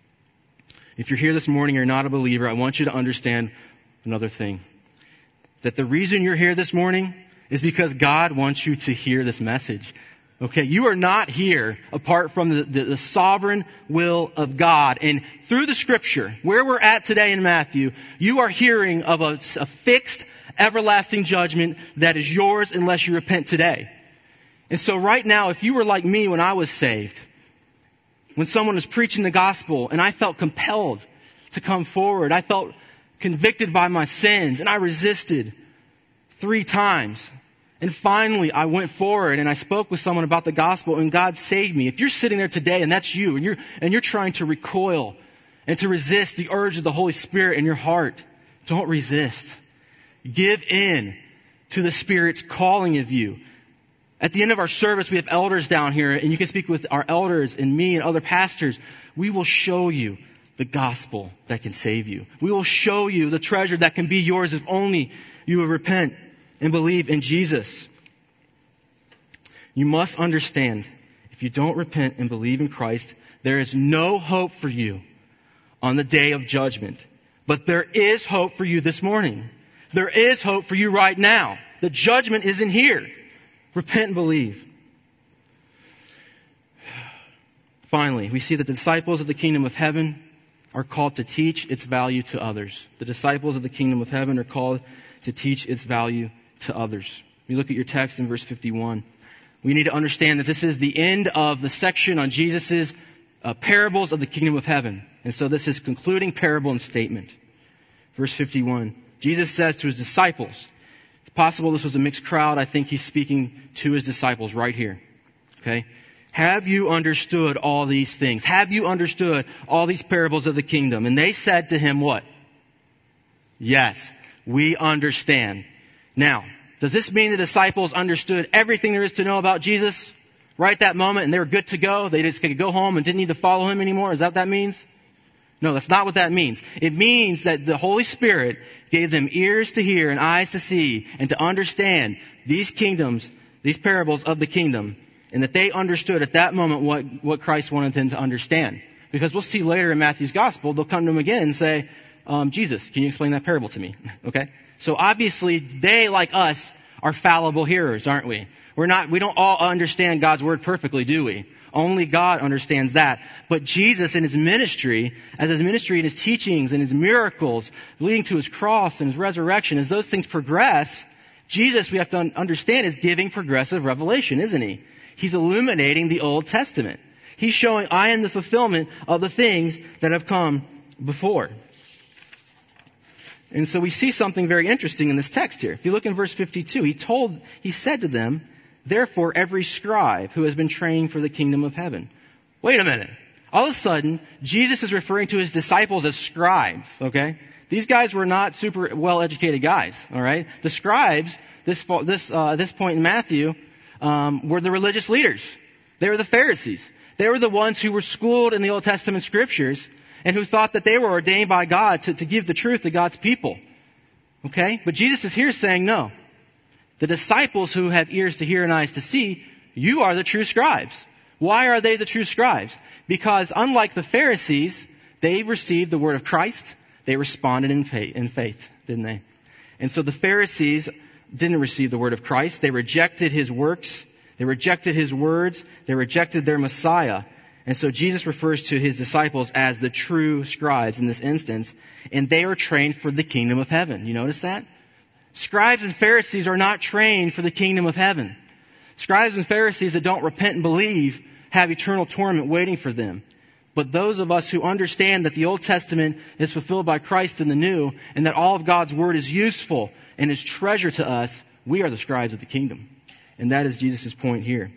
If you're here this morning and you're not a believer, I want you to understand another thing. That the reason you're here this morning is because God wants you to hear this message. Okay, you are not here apart from the sovereign will of God. And through the scripture, where we're at today in Matthew, you are hearing of a fixed, everlasting judgment that is yours unless you repent today. And so right now, if you were like me when I was saved, when someone was preaching the gospel and I felt compelled to come forward, I felt convicted by my sins and I resisted 3 times. And finally, I went forward and I spoke with someone about the gospel and God saved me. If you're sitting there today and that's you and you're trying to recoil and to resist the urge of the Holy Spirit in your heart, don't resist. Give in to the Spirit's calling of you. At the end of our service, we have elders down here and you can speak with our elders and me and other pastors. We will show you the gospel that can save you. We will show you the treasure that can be yours if only you will repent and believe in Jesus. You must understand, if you don't repent and believe in Christ, there is no hope for you on the day of judgment. But there is hope for you this morning. There is hope for you right now. The judgment isn't here. Repent and believe. Finally, we see that the disciples of the kingdom of heaven are called to teach its value to others. The disciples of the kingdom of heaven are called to teach its value to others. We look at your text in verse 51. We need to understand that this is the end of the section on Jesus' parables of the kingdom of heaven. And so this is concluding parable and statement. Verse 51. Jesus says to his disciples, it's possible this was a mixed crowd. I think he's speaking to his disciples right here. Okay? Have you understood all these things? Have you understood all these parables of the kingdom? And they said to him what? Yes, we understand. Now, does this mean the disciples understood everything there is to know about Jesus right that moment and they were good to go? They just could go home and didn't need to follow him anymore? Is that what that means? No, that's not what that means. It means that the Holy Spirit gave them ears to hear and eyes to see and to understand these kingdoms, these parables of the kingdom, and that they understood at that moment what Christ wanted them to understand. Because we'll see later in Matthew's gospel, they'll come to him again and say, Jesus, can you explain that parable to me? Okay? So obviously they, like us, are fallible hearers, aren't we? We don't all understand God's word perfectly, do we? Only God understands that. But Jesus in his ministry, and his teachings and his miracles leading to his cross and his resurrection, as those things progress, Jesus, we have to understand, is giving progressive revelation, isn't he? He's illuminating the Old Testament. He's showing, I am the fulfillment of the things that have come before. And so we see something very interesting in this text here. If you look in verse 52, he said to them, therefore every scribe who has been trained for the kingdom of heaven. Wait a minute. All of a sudden, Jesus is referring to his disciples as scribes, okay? These guys were not super well-educated guys, alright? The scribes, this point in Matthew, were the religious leaders. They were the Pharisees. They were the ones who were schooled in the Old Testament scriptures. and who thought that they were ordained by God to give the truth to God's people. Okay? But Jesus is here saying, no. The disciples who have ears to hear and eyes to see, you are the true scribes. Why are they the true scribes? Because unlike the Pharisees, they received the word of Christ. They responded in faith, didn't they? And so the Pharisees didn't receive the word of Christ. They rejected his works. They rejected his words. They rejected their Messiah. And so Jesus refers to his disciples as the true scribes in this instance. And they are trained for the kingdom of heaven. You notice that? Scribes and Pharisees are not trained for the kingdom of heaven. Scribes and Pharisees that don't repent and believe have eternal torment waiting for them. But those of us who understand that the Old Testament is fulfilled by Christ in the New, and that all of God's Word is useful and is treasure to us, we are the scribes of the kingdom. And that is Jesus' point here.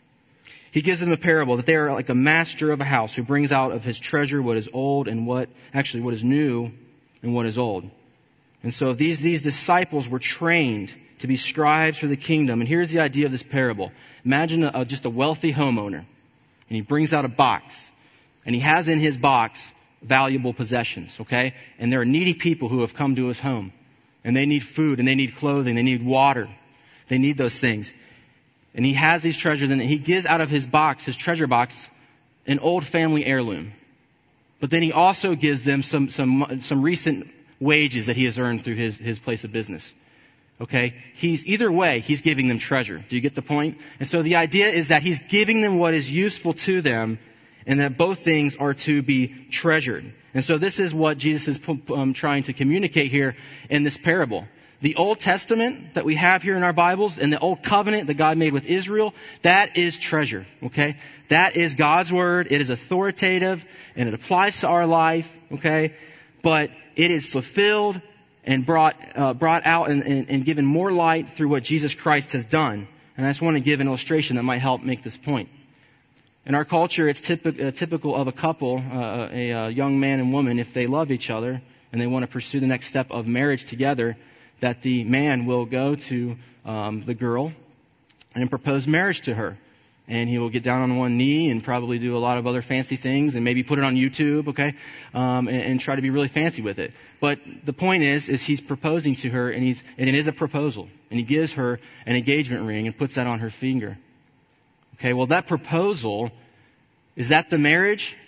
He gives them a parable that they are like a master of a house who brings out of his treasure what is old and what is new and what is old. And so these disciples were trained to be scribes for the kingdom. And here's the idea of this parable. Imagine just a wealthy homeowner. And he brings out a box. And he has in his box valuable possessions, okay? And there are needy people who have come to his home. And they need food, and they need clothing, they need water. They need those things. And he has these treasures, and he gives out of his box, his treasure box, an old family heirloom. But then he also gives them some recent wages that he has earned through his place of business. Okay? Either way, he's giving them treasure. Do you get the point? And so the idea is that he's giving them what is useful to them, and that both things are to be treasured. And so this is what Jesus is trying to communicate here in this parable. The Old Testament that we have here in our Bibles and the Old Covenant that God made with Israel, that is treasure. Okay? That is God's Word. It is authoritative and it applies to our life. Okay? But it is fulfilled and brought out and given more light through what Jesus Christ has done. And I just want to give an illustration that might help make this point. In our culture, it's typical of a couple, a young man and woman, if they love each other and they want to pursue the next step of marriage together, that the man will go to the girl and propose marriage to her. And he will get down on one knee and probably do a lot of other fancy things and maybe put it on YouTube, okay, and try to be really fancy with it. But the point is he's proposing to her, and it is a proposal. And he gives her an engagement ring and puts that on her finger. Okay, well, that proposal, is that the marriage?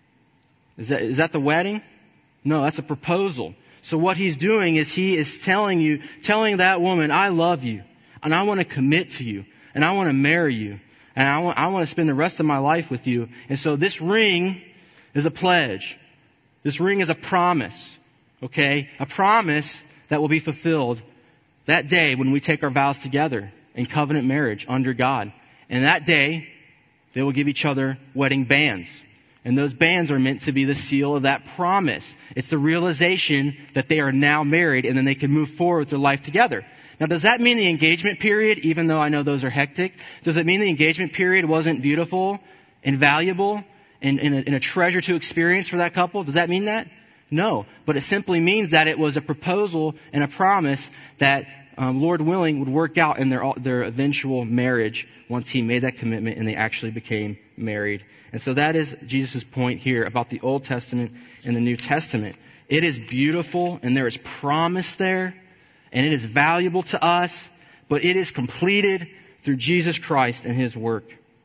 Is that the wedding? No, that's a proposal. So what he's doing is he is telling that woman, I love you, and I want to commit to you, and I want to marry you, and I want to spend the rest of my life with you. And so this ring is a pledge. This ring is a promise. Okay, a promise that will be fulfilled that day when we take our vows together in covenant marriage under God. And that day, they will give each other wedding bands. And those bands are meant to be the seal of that promise. It's the realization that they are now married and then they can move forward with their life together. Now, does that mean the engagement period, even though I know those are hectic, does it mean the engagement period wasn't beautiful and valuable and a treasure to experience for that couple? Does that mean that? No. But it simply means that it was a proposal and a promise that Lord willing, would work out in their eventual marriage once he made that commitment and they actually became married. And so that is Jesus' point here about the Old Testament and the New Testament. It is beautiful and there is promise there and it is valuable to us, but it is completed through Jesus Christ and his work.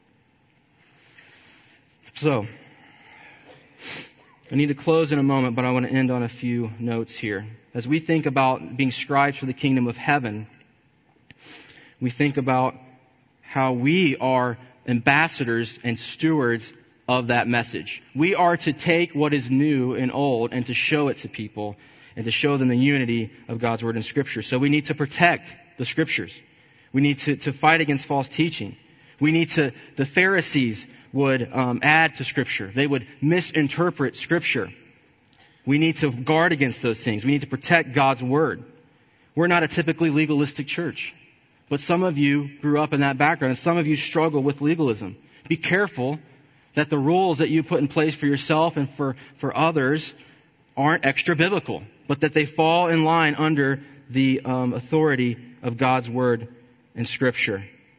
So, I need to close in a moment, but I want to end on a few notes here. As we think about being scribes for the kingdom of heaven, we think about how we are ambassadors and stewards of that message. We are to take what is new and old and to show it to people and to show them the unity of God's Word and Scripture. So we need to protect the Scriptures. We need to fight against false teaching. The Pharisees would add to Scripture. They would misinterpret Scripture. We need to guard against those things. We need to protect God's Word. We're not a typically legalistic church. But some of you grew up in that background, and some of you struggle with legalism. Be careful that the rules that you put in place for yourself and for others aren't extra biblical, but that they fall in line under the authority of God's Word and Scripture.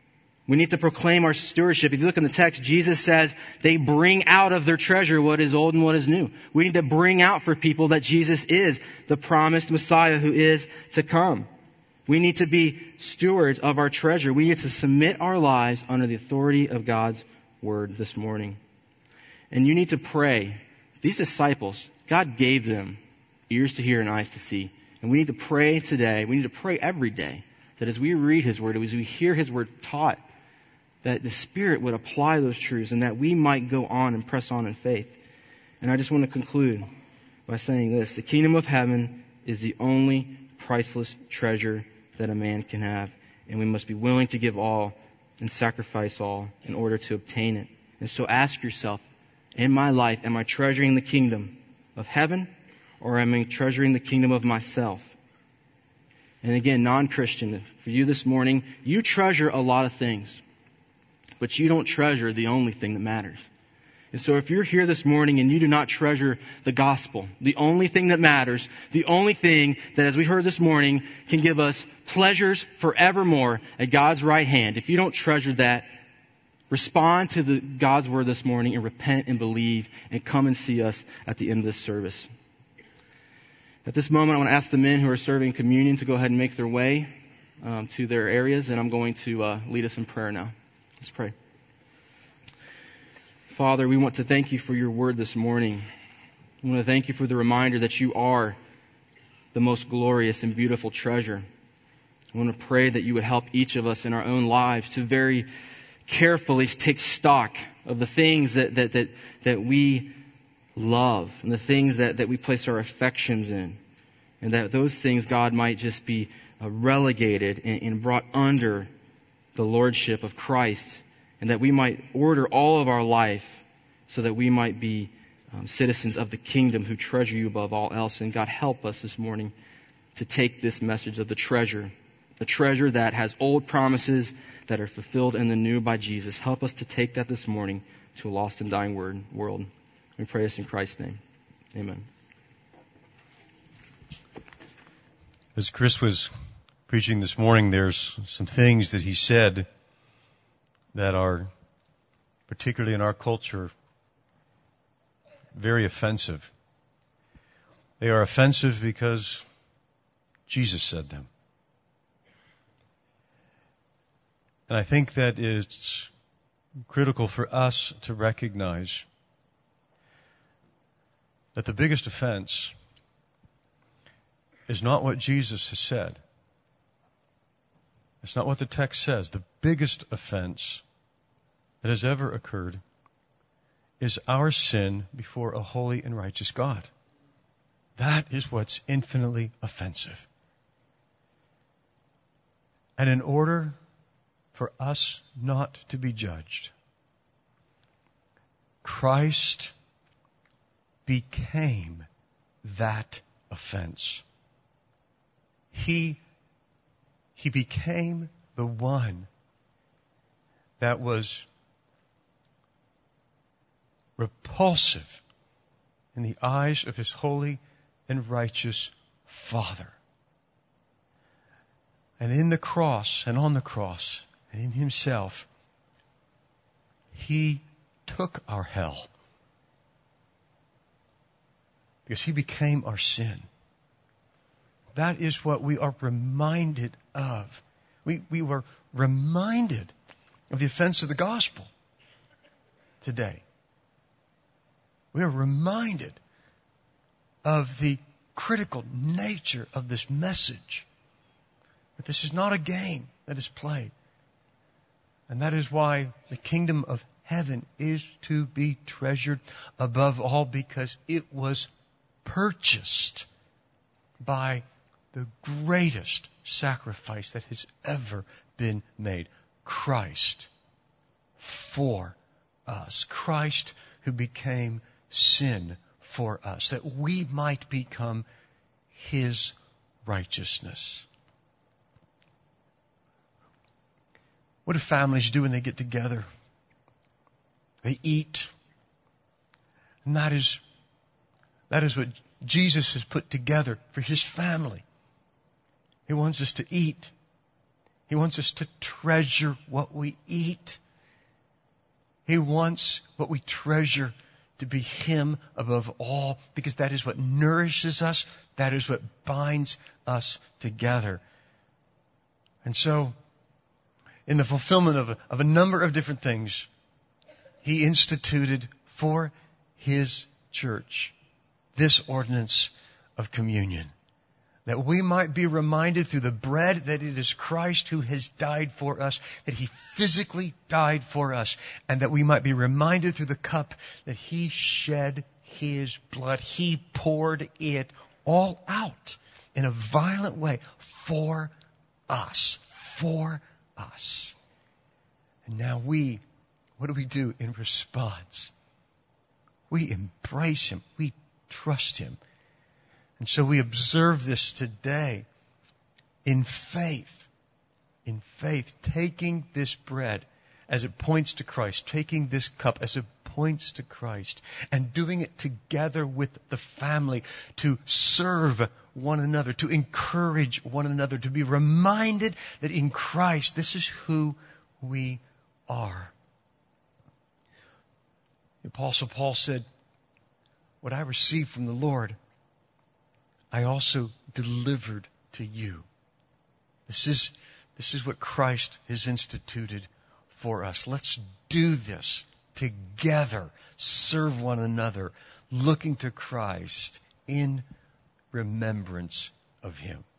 We need to proclaim our stewardship. If you look in the text, Jesus says they bring out of their treasure what is old and what is new. We need to bring out for people that Jesus is the promised Messiah who is to come. We need to be stewards of our treasure. We need to submit our lives under the authority of God's word this morning. And you need to pray. These disciples, God gave them ears to hear and eyes to see. And we need to pray today. We need to pray every day that as we read His word, as we hear His word taught, that the Spirit would apply those truths and that we might go on and press on in faith. And I just want to conclude by saying this. The kingdom of heaven is the only priceless treasure that a man can have. And we must be willing to give all and sacrifice all in order to obtain it. And so ask yourself, in my life, am I treasuring the kingdom of heaven or am I treasuring the kingdom of myself? And again, non-Christian, for you this morning, you treasure a lot of things, but you don't treasure the only thing that matters. And so if you're here this morning and you do not treasure the gospel, the only thing that matters, the only thing that, as we heard this morning, can give us pleasures forevermore at God's right hand, if you don't treasure that, respond to God's word this morning and repent and believe and come and see us at the end of this service. At this moment, I want to ask the men who are serving communion to go ahead and make their way to their areas, and I'm going to lead us in prayer now. Let's pray. Father, we want to thank you for your word this morning. We want to thank you for the reminder that you are the most glorious and beautiful treasure. I want to pray that you would help each of us in our own lives to very carefully take stock of the things that we love and the things that we place our affections in. And that those things, God, might just be relegated and brought under the lordship of Christ. And that we might order all of our life so that we might be citizens of the kingdom who treasure you above all else. And God, help us this morning to take this message of the treasure that has old promises that are fulfilled in the new by Jesus. Help us to take that this morning to a lost and dying world. We pray this in Christ's name. Amen. As Chris was preaching this morning, there's some things that he said that are, particularly in our culture, very offensive. They are offensive because Jesus said them. And I think that it's critical for us to recognize that the biggest offense is not what Jesus has said. It's not what the text says. The biggest offense that has ever occurred is our sin before a holy and righteous God. That is what's infinitely offensive. And in order for us not to be judged, Christ became that offense. He became the one that was repulsive in the eyes of His holy and righteous Father. And in the cross and on the cross and in Himself, He took our hell because He became our sin. That is what we are reminded of. We were reminded of the offense of the gospel today. We are reminded of the critical nature of this message. That this is not a game that is played. And that is why the kingdom of heaven is to be treasured above all, because it was purchased by the greatest sacrifice that has ever been made. Christ for us. Christ who became sin for us, that we might become His righteousness. What do families do when they get together? They eat. And that is what Jesus has put together for His family. He wants us to eat. He wants us to treasure what we eat. He wants what we treasure to be Him above all, because that is what nourishes us. That is what binds us together. And so, in the fulfillment of a number of different things, He instituted for His church this ordinance of communion, that we might be reminded through the bread that it is Christ who has died for us, that He physically died for us, and that we might be reminded through the cup that He shed His blood. He poured it all out in a violent way for us. For us. And now what do we do in response? We embrace Him. We trust Him. And so we observe this today in faith. In faith, taking this bread as it points to Christ, taking this cup as it points to Christ, and doing it together with the family to serve one another, to encourage one another, to be reminded that in Christ, this is who we are. The Apostle Paul said, "What I received from the Lord, I also delivered to you." This is what Christ has instituted for us. Let's do this together. Serve one another, looking to Christ in remembrance of Him.